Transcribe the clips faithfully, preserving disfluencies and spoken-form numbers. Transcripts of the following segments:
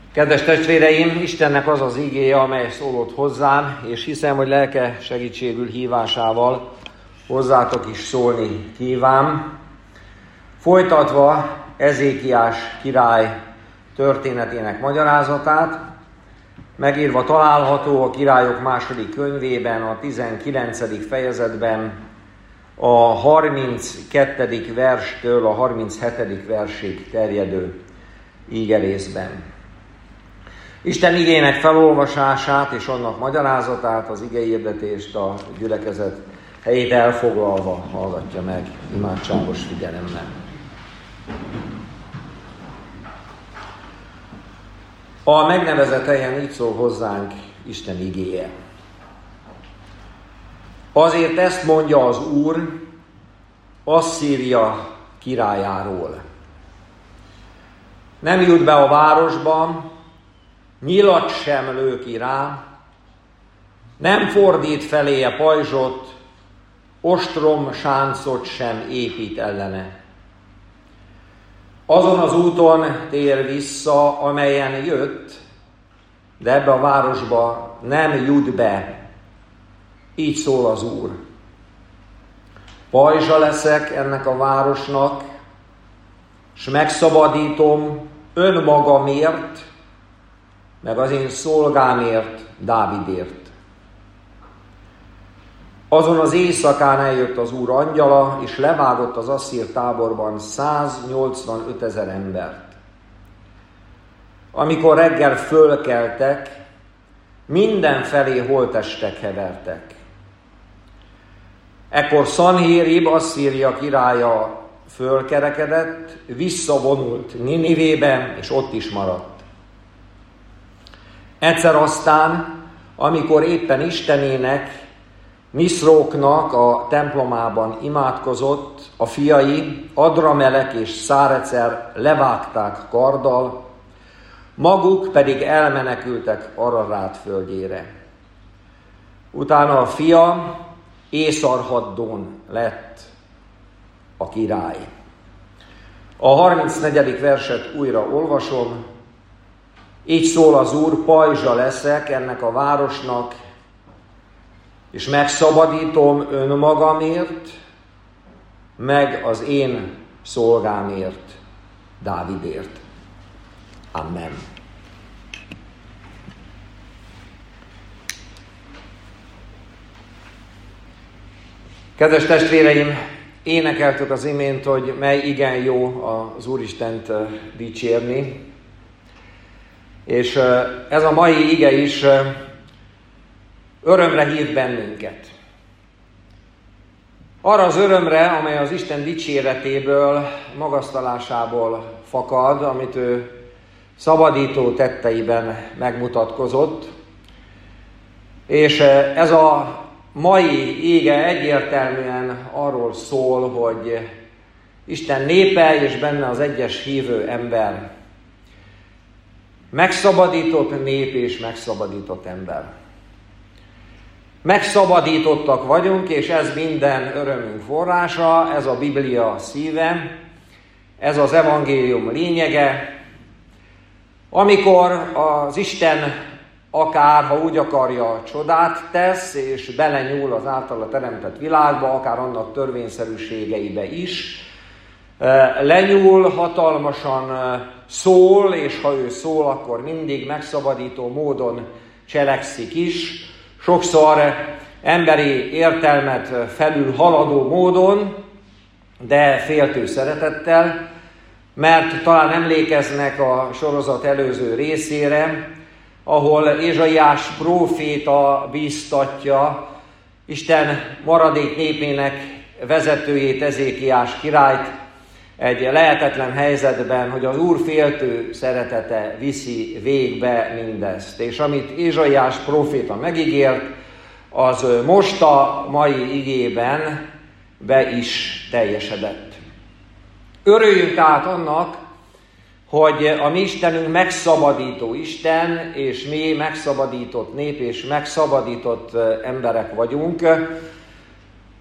Kedves testvéreim, Istennek az az igéje, amely szólott hozzám, és hiszem, hogy lelke segítségül hívásával hozzátok is szólni kíván. Folytatva Ezékiás király történetének magyarázatát, megírva található a Királyok második könyvében, a tizenkilencedik fejezetben, a harminckettedik verstől a harminchetedik versig terjedő ígerészben. Isten igének felolvasását és annak magyarázatát, az igeihirdetést a gyülekezet helyét elfoglalva hallgatja meg imádságos figyelemmel. A megnevezett helyen így szól hozzánk Isten igéje. Azért ezt mondja az Úr Asszíria királyáról. Nem jut be a városba, nyilat sem lő ki rá, nem fordít feléje pajzsot, ostrom sáncot sem épít ellene. Azon az úton tér vissza, amelyen jött, de ebbe a városba nem jut be. Így szól az Úr. Pajzsa leszek ennek a városnak, s megszabadítom önmagamért, meg az én szolgámért, Dávidért. Azon az éjszakán eljött az Úr angyala, és levágott az asszír táborban száznyolcvanöt ezer embert. Amikor reggel fölkeltek, mindenfelé holttestek hevertek. Ekkor Szanhérib, Asszíria királya fölkerekedett, visszavonult Ninivébe, és ott is maradt. Egyszer aztán, amikor éppen Istenének, Niszróknak a templomában imádkozott, a fiai, Adramelek és Szárecer levágták karddal, maguk pedig elmenekültek Ararát földjére. Utána a fia Észarhaddón lett a király. A harmincnegyedik verset újra olvasom. Így szól az Úr, pajzsa leszek ennek a városnak, és megszabadítom önmagamért, meg az én szolgámért, Dávidért. Amen. Kedves testvéreim, énekeltük az imént, hogy mely igen jó az Úristent dicsérni, és ez a mai ige is örömre hív bennünket. Arra az örömre, amely az Isten dicséretéből, magasztalásából fakad, amit ő szabadító tetteiben megmutatkozott. És ez a mai ige egyértelműen arról szól, hogy Isten népe és benne az egyes hívő ember megszabadított nép és megszabadított ember. Megszabadítottak vagyunk, és ez minden örömünk forrása, ez a Biblia szíve, ez az evangélium lényege. Amikor az Isten akár, ha úgy akarja, csodát tesz, és belenyúl az általa teremtett világba, akár annak törvényszerűségeibe is, lenyúl, hatalmasan szól, és ha ő szól, akkor mindig megszabadító módon cselekszik is, sokszor emberi értelmet felül haladó módon, de féltő szeretettel, mert talán emlékeznek a sorozat előző részére, ahol Ézsaiás próféta bíztatja Isten maradék népének vezetőjét, Ezékiás királyt egy lehetetlen helyzetben, hogy az Úr féltő szeretete viszi végbe mindezt. És amit Ézsaiás próféta megígért, az most a mai igében be is teljesedett. Örüljünk át annak, hogy a mi Istenünk megszabadító Isten, és mi megszabadított nép, és megszabadított emberek vagyunk.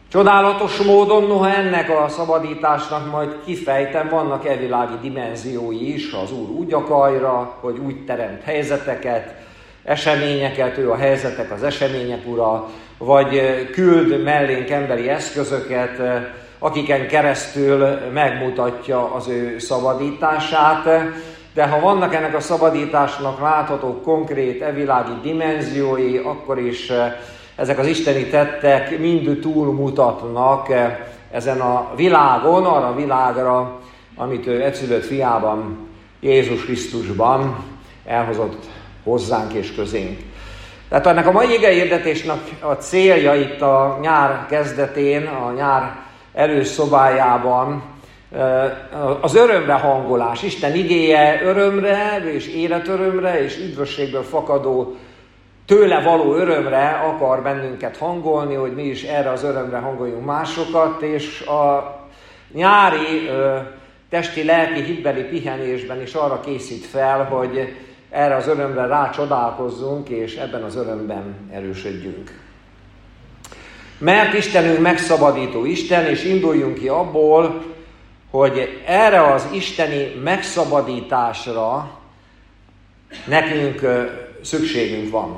Csodálatos módon, noha ennek a szabadításnak majd kifejtem, vannak evilági dimenziói is, az Úr úgy akarja, hogy úgy teremt helyzeteket, eseményeket, ő a helyzetek, az események ura, vagy küld mellénk emberi eszközöket, akiken keresztül megmutatja az ő szabadítását. De ha vannak ennek a szabadításnak látható konkrét evilági dimenziói, akkor is ezek az isteni tettek mind túlmutatnak ezen a világon, arra a világra, amit ő egyszülött fiában, Jézus Krisztusban elhozott hozzánk és közénk. Tehát ennek a mai igehirdetésnek a célja itt a nyár kezdetén, a nyár előszobájában az örömre hangolás. Isten igéje örömre és életörömre és üdvösségből fakadó tőle való örömre akar bennünket hangolni, hogy mi is erre az örömre hangoljunk másokat, és a nyári testi-lelki hitbeli pihenésben is arra készít fel, hogy erre az örömre rácsodálkozzunk, és ebben az örömben erősödjünk. Mert Istenünk megszabadító Isten, és induljunk ki abból, hogy erre az isteni megszabadításra nekünk szükségünk van.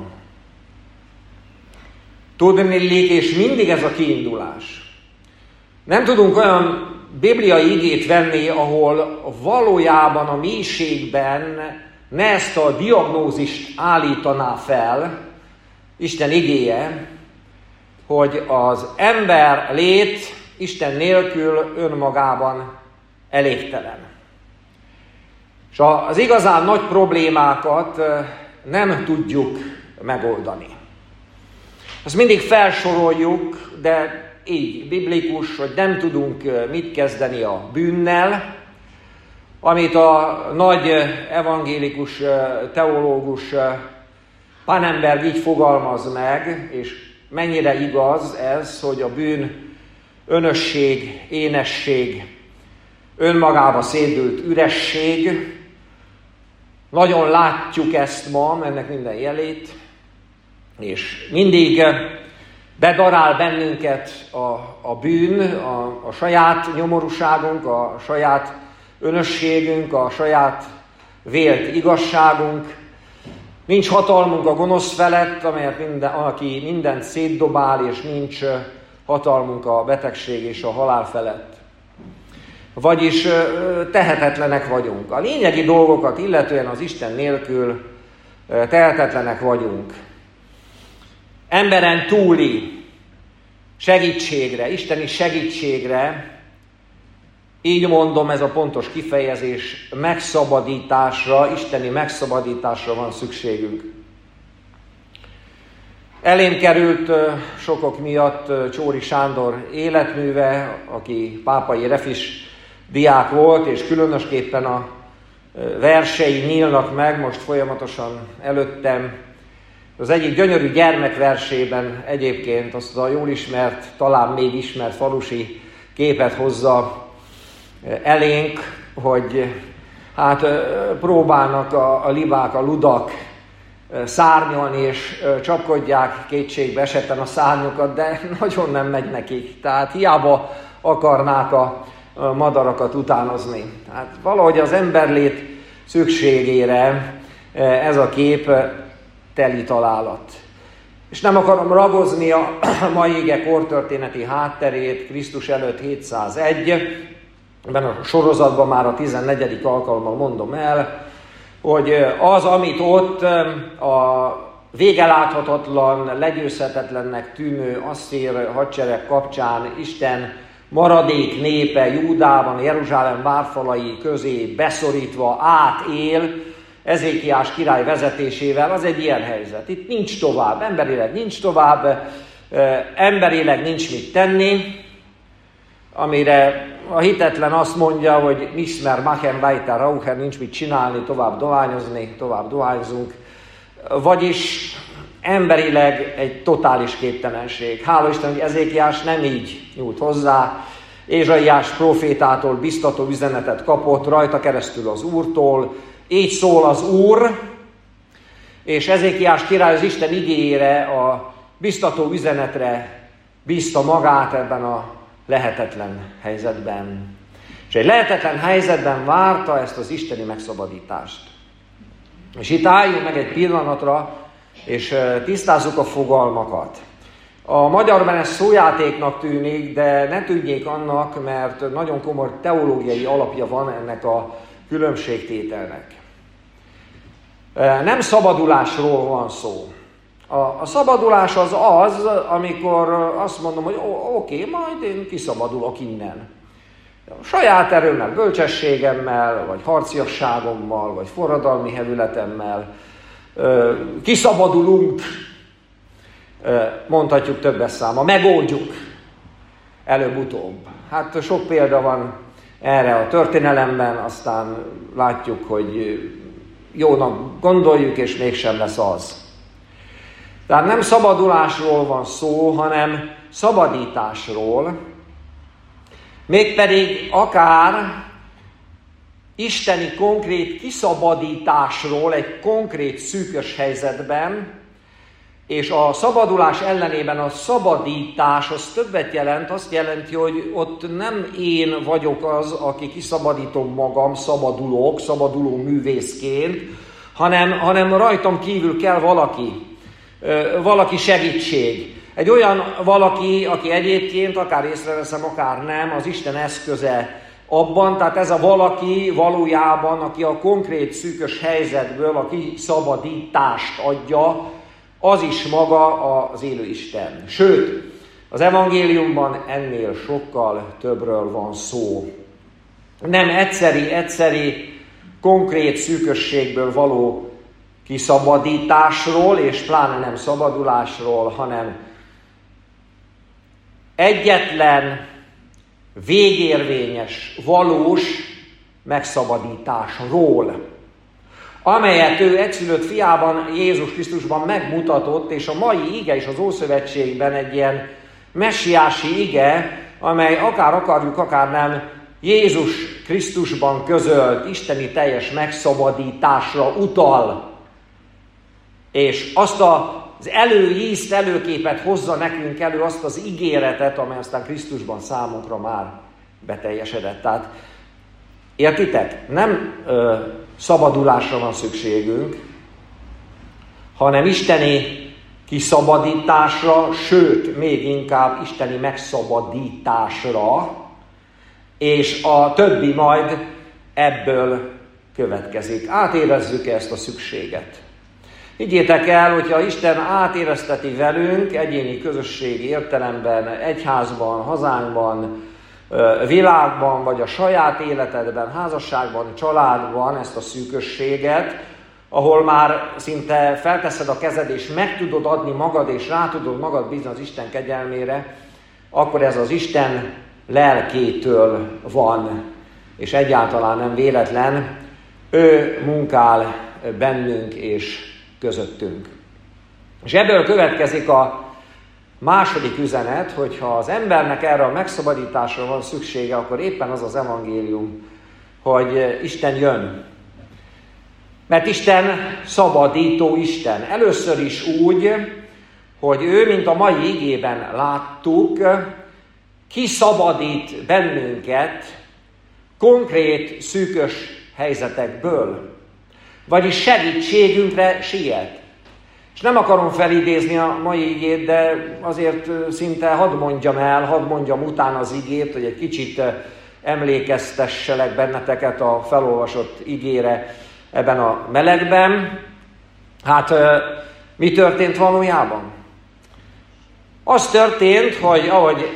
Tudniillik, és mindig ez a kiindulás. Nem tudunk olyan bibliai igét venni, ahol valójában a mélységben ne ezt a diagnózist állítaná fel Isten igéje, hogy az ember lét Isten nélkül önmagában elégtelen. És az igazán nagy problémákat nem tudjuk megoldani. Azt mindig felsoroljuk, de így biblikus, hogy nem tudunk mit kezdeni a bűnnel, amit a nagy evangélikus teológus Pannenberg így fogalmaz meg, és mennyire igaz ez, hogy a bűn önösség, énesség, önmagába szédült üresség. Nagyon látjuk ezt ma, ennek minden jelét, és mindig bedarál bennünket a, a bűn, a, a saját nyomorúságunk, a saját önösségünk, a saját vélt igazságunk. Nincs hatalmunk a gonosz felett, amelyet minden, aki mindent szétdobál, és nincs hatalmunk a betegség és a halál felett. Vagyis tehetetlenek vagyunk. A lényegi dolgokat illetően az Isten nélkül tehetetlenek vagyunk. Emberen túli segítségre, isteni segítségre, így mondom, ez a pontos kifejezés, megszabadításra, isteni megszabadításra van szükségünk. Elém került sokok miatt Csóri Sándor életműve, aki pápai refis diák volt, és különösképpen a versei nyílnak meg most folyamatosan előttem. Az egyik gyönyörű gyermekversében egyébként azt a jól ismert, talán még ismert falusi képet hozza elénk, hogy hát próbálnak a, a libák, a ludak szárnyalni, és csapkodják kétségbe esetten a szárnyokat, de nagyon nem megy nekik. Tehát hiába akarnák a madarakat utánozni. Tehát valahogy az emberlét szükségére ez a kép teli találat. És nem akarom ragozni a mai ige kortörténeti hátterét, Krisztus előtt hétszázegy, ebben a sorozatban már a tizennegyedik alkalommal mondom el, hogy az, amit ott a végeláthatatlan, legyőzhetetlennek tűnő asszír hadsereg kapcsán Isten maradék népe Júdában, Jeruzsálem várfalai közé beszorítva átél, Ezékiás király vezetésével, az egy ilyen helyzet. Itt nincs tovább, emberileg nincs tovább, emberileg nincs mit tenni, amire a hitetlen azt mondja, hogy Nismer machen weiter rauchen, nincs mit csinálni, tovább dohányozni, tovább dohányzunk. Vagyis emberileg egy totális képtelenség. Hála Isten, hogy Ezékiás nem így nyúlt hozzá. Ézsaiás prófétától biztató üzenetet kapott, rajta keresztül az Úrtól. Így szól az Úr, és Ezékiás király az Isten igéjére, a biztató üzenetre bízta magát ebben a lehetetlen helyzetben. És egy lehetetlen helyzetben várta ezt az isteni megszabadítást. És itt álljunk meg egy pillanatra, és tisztázzuk a fogalmakat. A magyarban ez szójátéknak tűnik, de ne tűnjék annak, mert nagyon komoly teológiai alapja van ennek a különbségtételnek. Nem szabadulásról van szó. A, a szabadulás az az, amikor azt mondom, hogy oké, okay, majd én kiszabadulok innen. A saját erőmmel, bölcsességemmel, vagy harciasságommal, vagy forradalmi hevületemmel kiszabadulunk, mondhatjuk többes száma, megoldjuk előbb-utóbb. Hát sok példa van erre a történelemben, aztán látjuk, hogy jónak gondoljuk, és mégsem lesz az. Tehát nem szabadulásról van szó, hanem szabadításról, mégpedig akár isteni konkrét kiszabadításról egy konkrét szűkös helyzetben, és a szabadulás ellenében a szabadítás az többet jelent, azt jelenti, hogy ott nem én vagyok az, aki kiszabadítom magam, szabadulok, szabaduló művészként, hanem, hanem rajtam kívül kell valaki, valaki segítség. Egy olyan valaki, aki egyébként, akár észreveszem, akár nem, az Isten eszköze abban, tehát ez a valaki valójában, aki a konkrét szűkös helyzetből a kiszabadítást adja, az is maga az élő Isten. Sőt, az evangéliumban ennél sokkal többről van szó. Nem egyszeri, egyszeri, konkrét szűkösségből való kiszabadításról, és pláne nem szabadulásról, hanem egyetlen, végérvényes, valós megszabadításról, amelyet ő egyszülött fiában, Jézus Krisztusban megmutatott, és a mai ige is az Ószövetségben egy ilyen messiási ige, amely akár akarjuk, akár nem, Jézus Krisztusban közölt isteni teljes megszabadításra utal, és azt az előízt, előképet hozza nekünk elő, azt az ígéretet, amely aztán Krisztusban számunkra már beteljesedett. Tehát értitek? Nem ö, szabadulásra van szükségünk, hanem isteni kiszabadításra, sőt, még inkább isteni megszabadításra, és a többi majd ebből következik. Átérezzük ezt a szükséget. Higgyétek el, hogyha Isten átérezteti velünk egyéni közösségi értelemben, egyházban, hazánkban, világban, vagy a saját életedben, házasságban, családban ezt a szűkösséget, ahol már szinte felteszed a kezed, és meg tudod adni magad, és rá tudod magad bízni az Isten kegyelmére, akkor ez az Isten lelkétől van, és egyáltalán nem véletlen. Ő munkál bennünk és közöttünk. És ebből következik a második üzenet, hogyha az embernek erre a megszabadításra van szüksége, akkor éppen az az evangélium, hogy Isten jön. Mert Isten szabadító Isten. Először is úgy, hogy ő, mint a mai igében láttuk, kiszabadít bennünket konkrét, szűkös helyzetekből. Vagyis segítségünkre siet. És nem akarom felidézni a mai igét, de azért szinte hadd mondjam el, hadd mondjam utána az igét, hogy egy kicsit emlékeztesselek benneteket a felolvasott igére ebben a melegben. Hát mi történt valójában? Az történt, hogy ahogy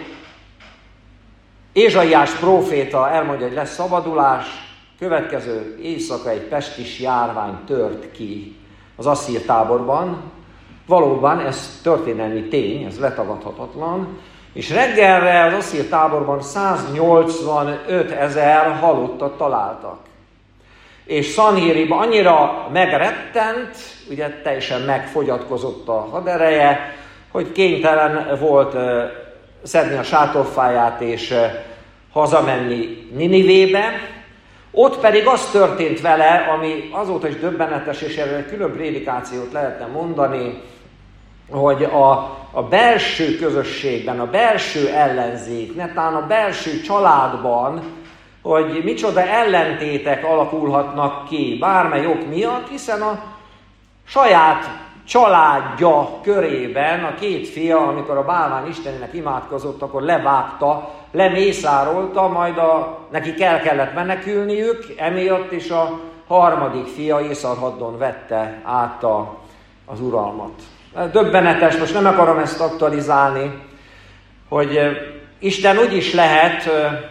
Ézsaiás próféta elmondja, hogy lesz szabadulás, következő éjszaka egy pestis járvány tört ki az asszír táborban. Valóban ez történelmi tény, ez letagadhatatlan, és reggelre az asszír táborban száznyolcvanöt ezer halottat találtak. És Szanhériban annyira megrettent, ugye teljesen megfogyatkozott a hadereje, hogy kénytelen volt uh, szedni a sátorfáját és uh, hazamenni Ninivébe. Ott pedig az történt vele, ami azóta is döbbenetes, és erről egy külön prédikációt lehetne mondani, hogy a, a belső közösségben, a belső ellenzék, netán a belső családban, hogy micsoda ellentétek alakulhatnak ki bármely ok miatt, hiszen a saját családja körében a két fia, amikor a bálvány istenének imádkozott, akkor levágta, lemészárolta, majd a, nekik el kellett menekülniük, emiatt is a harmadik fia Észarhaddon vette át a, az uralmat. Döbbenetes, most nem akarom ezt aktualizálni, hogy Isten úgy is lehet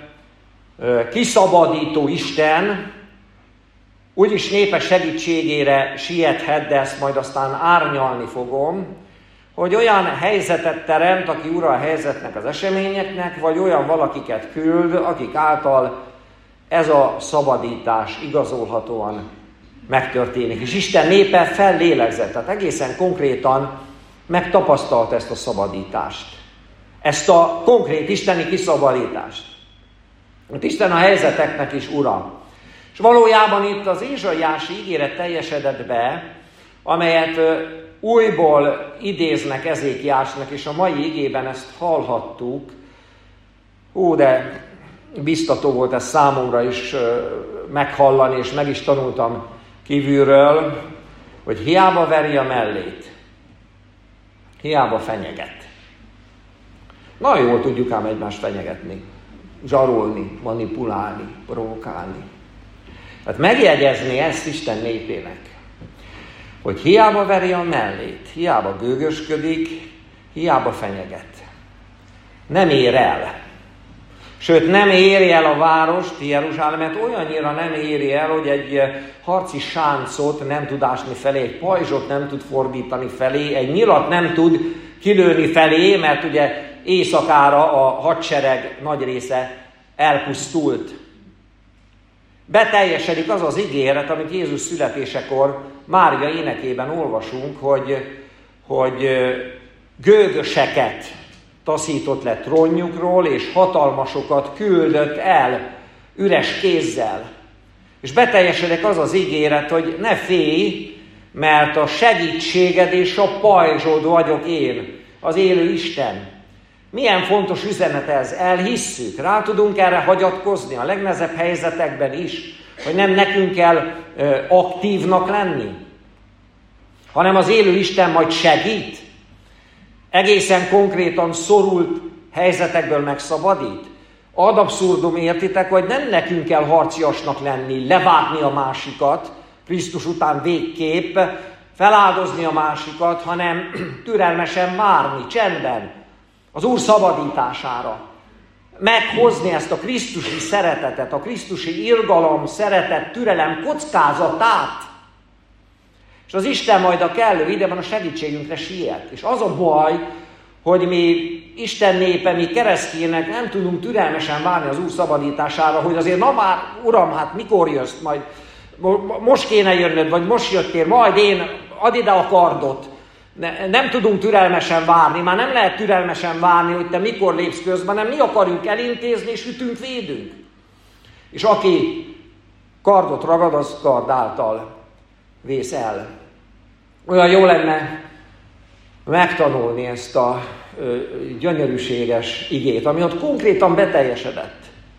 kiszabadító Isten, úgyis népe segítségére siethet, de ezt majd aztán árnyalni fogom, hogy olyan helyzetet teremt, aki ura a helyzetnek, az eseményeknek, vagy olyan valakiket küld, akik által ez a szabadítás igazolhatóan megtörténik. És Isten népe fellélegzett, tehát egészen konkrétan megtapasztalt ezt a szabadítást. Ezt a konkrét isteni kiszabadítást. Mert Isten a helyzeteknek is ura. És valójában itt az ézsaiási ígéret teljesedett be, amelyet újból idéznek Ezékiásnak, és a mai igében ezt hallhattuk. Hú, de biztató volt ez számomra is meghallani, és meg is tanultam kívülről, hogy hiába veri a mellét, hiába fenyeget. Nagyon jól tudjuk ám egymást fenyegetni, zsarolni, manipulálni, provokálni. Tehát megjegyezni ezt Isten népének, hogy hiába veri a mellét, hiába gőgösködik, hiába fenyeget. Nem ér el. Sőt, nem éri el a várost, Jeruzsálemet, olyannyira nem éri el, hogy egy harci sáncot nem tud ásni felé, egy pajzsot nem tud fordítani felé, egy nyilat nem tud kilőni felé, mert ugye éjszakára a hadsereg nagy része elpusztult. Beteljesedik az az ígéret, amit Jézus születésekor Mária énekében olvasunk, hogy, hogy gőgöseket taszított le trónjukról, és hatalmasokat küldött el üres kézzel. És beteljesedik az az ígéret, hogy ne félj, mert a segítséged és a pajzsod vagyok én, az élő Isten. Milyen fontos üzenet ez, elhisszük, rá tudunk erre hagyatkozni a legnehezebb helyzetekben is, hogy nem nekünk kell ö, aktívnak lenni, hanem az élő Isten majd segít, egészen konkrétan szorult helyzetekből megszabadít. Ad abszurdum, értitek, hogy nem nekünk kell harciasnak lenni, levágni a másikat, Krisztus után végképp, feláldozni a másikat, hanem türelmesen várni, csendben, az Úr szabadítására. Meghozni ezt a krisztusi szeretetet, a krisztusi irgalom, szeretet, türelem kockázatát. És az Isten majd a kellő időben a segítségünkre siet. És az a baj, hogy mi Isten népe, mi keresztények nem tudunk türelmesen várni az Úr szabadítására, hogy azért na már, Uram, hát mikor jössz, majd most kéne jönnöd, vagy most jöttél, majd én, add ide a kardot. Ne, nem tudunk türelmesen várni, már nem lehet türelmesen várni, hogy te mikor lépsz közben, hanem mi akarjuk elintézni, és ütünk, védünk. És aki kardot ragad, az kard által vész el. Olyan jó lenne megtanulni ezt a ö, gyönyörűséges igét, ami ott konkrétan beteljesedett.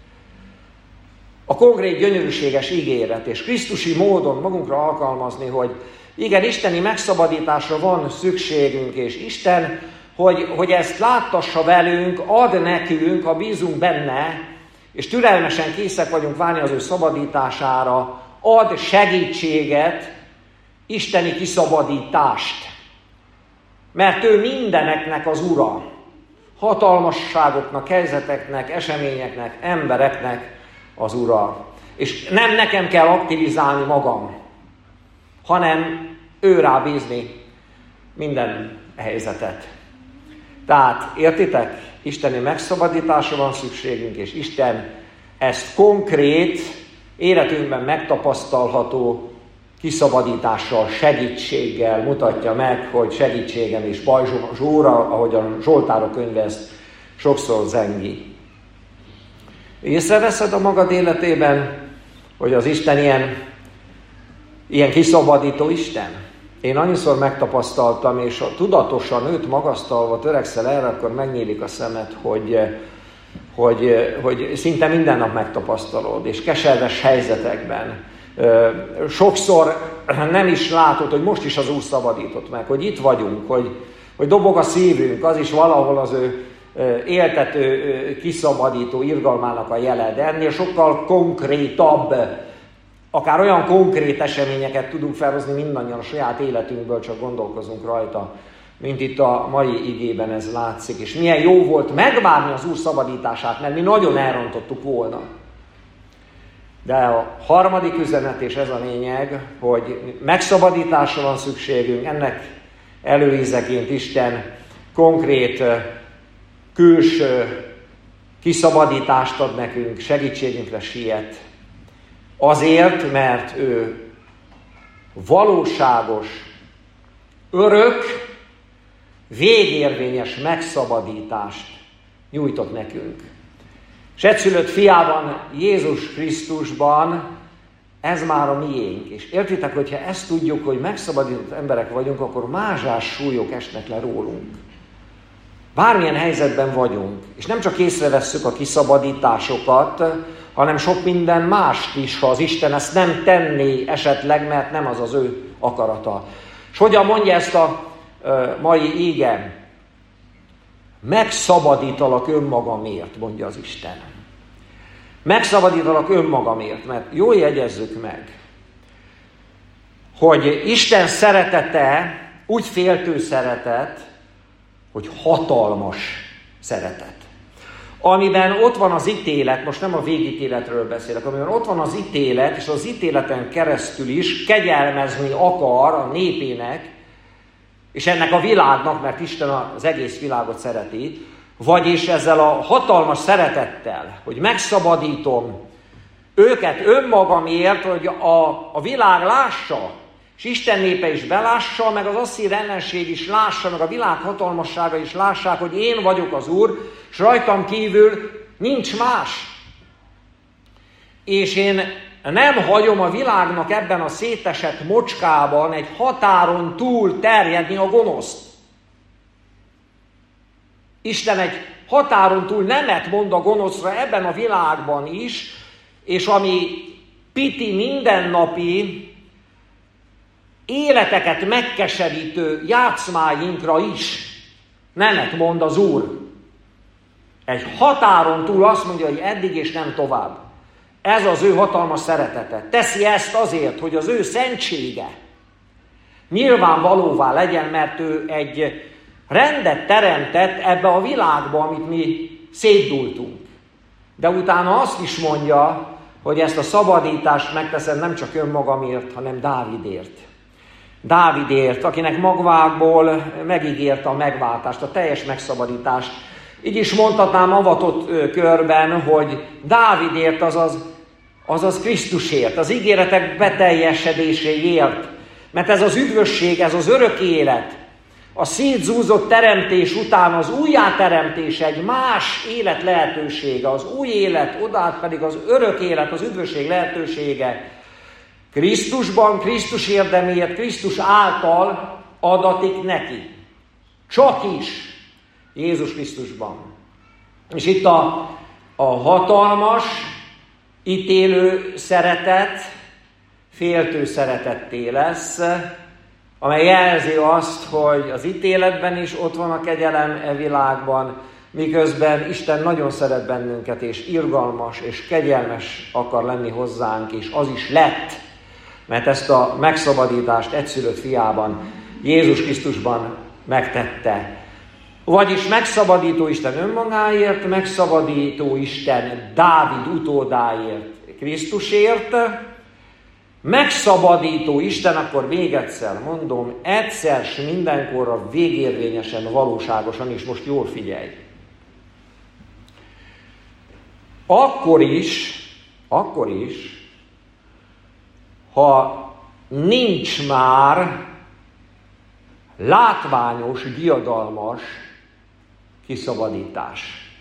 A konkrét gyönyörűséges ígéret, és krisztusi módon magunkra alkalmazni, hogy igen, isteni megszabadításra van szükségünk, és Isten, hogy, hogy ezt láttassa velünk, ad nekünk, ha bízunk benne, és türelmesen készek vagyunk várni az ő szabadítására, ad segítséget, isteni kiszabadítást. Mert ő mindeneknek az ura, hatalmasságoknak, helyzeteknek, eseményeknek, embereknek az ura. És nem nekem kell aktivizálni magam, hanem ő rá bízni minden helyzetet. Tehát, értitek? Isteni megszabadításra van szükségünk, és Isten ezt konkrét, életünkben megtapasztalható kiszabadítással, segítséggel mutatja meg, hogy segítségem és pajzsom zsóra, ahogy a Zsoltárok könyve ezt sokszor zengi. Észreveszed a magad életében, hogy az Isten ilyen, ilyen kiszabadító Isten? én annyiszor megtapasztaltam, és a tudatosan őt magasztalva törekszel erre, akkor megnyílik a szemed, hogy, hogy, hogy szinte minden nap megtapasztalod, és keserves helyzetekben. Sokszor nem is látod, hogy most is az Úr szabadított meg, hogy itt vagyunk, hogy, hogy dobog a szívünk, az is valahol az ő éltető, kiszabadító irgalmának a jele, de ennél sokkal konkrétabb, akár olyan konkrét eseményeket tudunk felhozni mindannyian a saját életünkből, csak gondolkozunk rajta, mint itt a mai igében ez látszik. És milyen jó volt megvárni az Úr szabadítását, mert mi nagyon elrontottuk volna. De a harmadik üzenet, és ez a lényeg, hogy megszabadításra van szükségünk, ennek előízeként Isten konkrét külső kiszabadítást ad nekünk, segítségünkre siet. Azért, mert ő valóságos, örök, végérvényes megszabadítást nyújtott nekünk. És egyszülött fiában, Jézus Krisztusban ez már a miénk. És értitek, hogyha ezt tudjuk, hogy megszabadított emberek vagyunk, akkor mázsás súlyok esnek le rólunk. Bármilyen helyzetben vagyunk, és nem csak észrevesszük a kiszabadításokat, hanem sok minden mást is, ha az Isten ezt nem tenné esetleg, mert nem az az ő akarata. És hogyan mondja ezt a uh, mai íge? Megszabadítalak önmagamért, mondja az Isten. Megszabadítalak önmagamért, mert jól jegyezzük meg, hogy Isten szeretete úgy féltő szeretet, hogy hatalmas szeretet. Amiben ott van az ítélet, most nem a végítéletről beszélek, amiben ott van az ítélet, és az ítéleten keresztül is kegyelmezni akar a népének, és ennek a világnak, mert Isten az egész világot szereti, vagyis ezzel a hatalmas szeretettel, hogy megszabadítom őket önmagamért, hogy a, a világ lássa, és Isten népe is belássa, meg az asszír ellenség is lássa, meg a világ hatalmassága is lássák, hogy én vagyok az Úr, és rajtam kívül nincs más. És én nem hagyom a világnak ebben a szétesett mocskában egy határon túl terjedni a gonoszt. Isten egy határon túl nemet mond a gonoszra ebben a világban is, és ami piti mindennapi életeket megkeserítő játszmáinkra is nemet mond az Úr. Egy határon túl azt mondja, hogy eddig és nem tovább. Ez az ő hatalmas szeretete. Teszi ezt azért, hogy az ő szentsége nyilvánvalóvá legyen, mert ő egy rendet teremtett ebbe a világba, amit mi szétdultunk. De utána azt is mondja, hogy ezt a szabadítást megteszem nem csak önmagamért, hanem Dávidért. Dávidért, akinek magvákból megígérte a megváltást, a teljes megszabadítást. Így is mondhatnám avatott körben, hogy Dávidért, azaz, azaz Krisztusért, az ígéretek beteljesedéséért. Mert ez az üdvösség, ez az örök élet, a szétzúzott teremtés után az újjáteremtés egy más élet lehetősége, az új élet, odát pedig az örök élet, az üdvösség lehetősége. Krisztusban, Krisztus érdeméért, Krisztus által adatik neki. Csak is Jézus Krisztusban. És itt a, a hatalmas, ítélő szeretet, féltő szeretetté lesz, amely jelzi azt, hogy az ítéletben is ott van a kegyelem e világban, miközben Isten nagyon szeret bennünket, és irgalmas, és kegyelmes akar lenni hozzánk, és az is lett, mert ezt a megszabadítást egyszülött fiában, Jézus Krisztusban megtette. Vagyis megszabadító Isten önmagáért, megszabadító Isten Dávid utódáért, Krisztusért, megszabadító Isten, akkor még egyszer mondom, egyszer s mindenkorra végérvényesen, valóságosan, és most jól figyelj. Akkor is, akkor is, ha nincs már látványos, diadalmas kiszabadítás.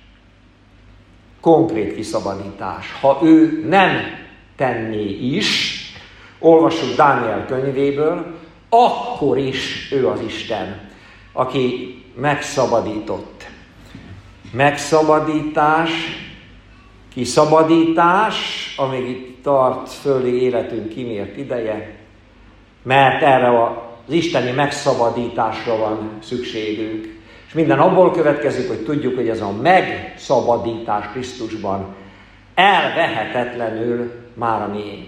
Konkrét kiszabadítás. Ha ő nem tenné is, olvassuk Dániel könyvéből, akkor is ő az Isten, aki megszabadított. Megszabadítás, kiszabadítás, amíg itt tart földi életünk kimért ideje, mert erre az isteni megszabadításra van szükségünk. És minden abból következik, hogy tudjuk, hogy ez a megszabadítás Krisztusban elvehetetlenül már a miénk.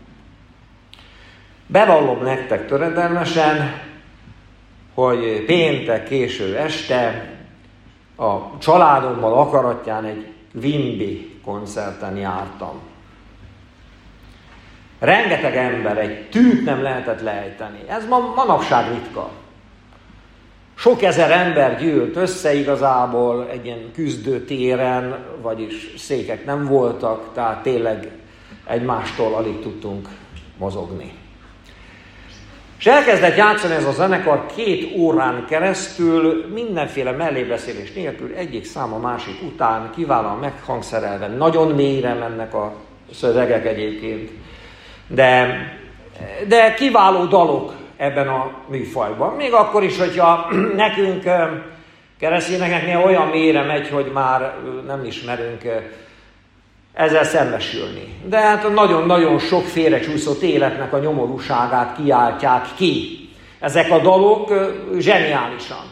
Bevallom nektek töredelmesen, hogy péntek késő este a családommal akaratján egy Wimby koncerten jártam. Rengeteg ember, egy tűt nem lehetett lejteni. Ez ma manapság ritka. Sok ezer ember gyűlt össze igazából egy ilyen küzdőtéren, vagyis székek nem voltak, tehát tényleg egymástól alig tudtunk mozogni. És elkezdett játszani ez a zenekar két órán keresztül, mindenféle mellébeszélés nélkül, egyik szám a másik után, kiválóan meghangszerelve, nagyon mélyre mennek a szövegek egyébként, de, de kiváló dalok ebben a műfajban. Még akkor is, hogyha nekünk keresztényeknél olyan mélyre megy, hogy már nem ismerünk ezzel szembesülni. De hát nagyon-nagyon sok félrecsúszott életnek a nyomorúságát kiáltják ki. Ezek a dalok zseniálisan.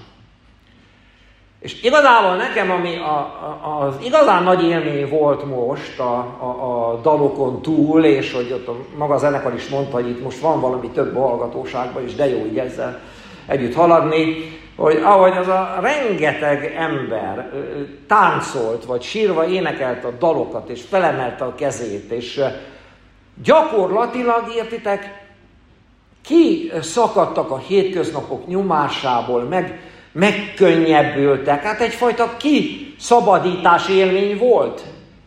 És igazából nekem, ami a, a, az igazán nagy élmény volt most a, a, a dalokon túl, és hogy ott a, maga a zenekar is mondta, hogy itt most van valami több hallgatóságban is, de jó így ezzel együtt haladni, hogy ahogy az a rengeteg ember táncolt, vagy sírva énekelt a dalokat, és felemelte a kezét, és gyakorlatilag, értitek, kiszakadtak a hétköznapok nyomásából, meg megkönnyebbültek. Hát egyfajta kiszabadítás élmény volt.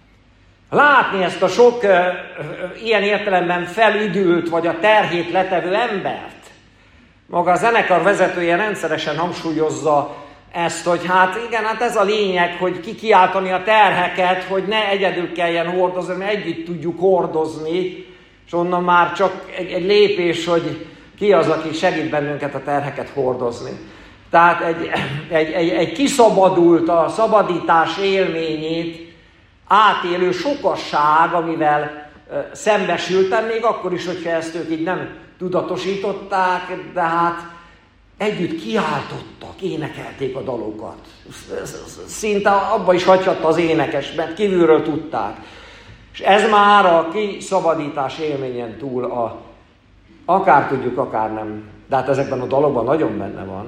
Látni ezt a sok uh, ilyen értelemben felüdült, vagy a terhét letevő embert. Maga a zenekar vezetője rendszeresen hangsúlyozza ezt, hogy hát igen, hát ez a lényeg, hogy kikiáltani a terheket, hogy ne egyedül kelljen hordozni, mert együtt tudjuk hordozni, és onnan már csak egy, egy lépés, hogy ki az, aki segít bennünket a terheket hordozni. Tehát egy, egy, egy, egy kiszabadult, a szabadítás élményét átélő sokasság, amivel szembesültem, még akkor is, hogyha ezt ők így nem tudatosították, de hát együtt kiáltottak, énekelték a dalokat. Szinte abba is hagyhatta az énekes, mert kívülről tudták. És ez már a kiszabadítás élményen túl, a, akár tudjuk, akár nem, de hát ezekben a dalokban nagyon benne van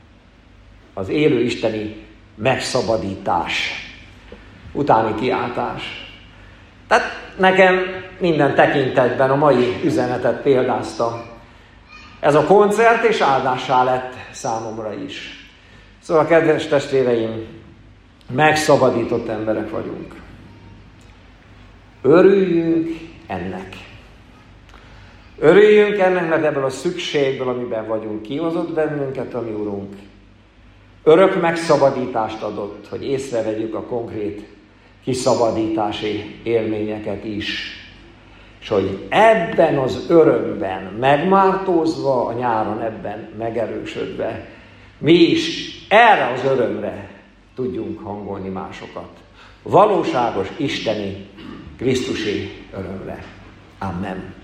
az élő isteni megszabadítás, utáni kiáltás. Tehát nekem minden tekintetben a mai üzenetet példázta. Ez a koncert és áldássá lett számomra is. Szóval, kedves testvéreim, megszabadított emberek vagyunk. Örüljünk ennek. Örüljünk ennek, mert ebből a szükségből, amiben vagyunk, kihozott bennünket a mi Urunk. Örök megszabadítást adott, hogy észrevegyük a konkrét kiszabadítási élményeket is. És hogy ebben az örömben megmártózva, a nyáron ebben megerősödve, mi is erre az örömre tudjunk hangolni másokat. Valóságos isteni, krisztusi örömre. Amen.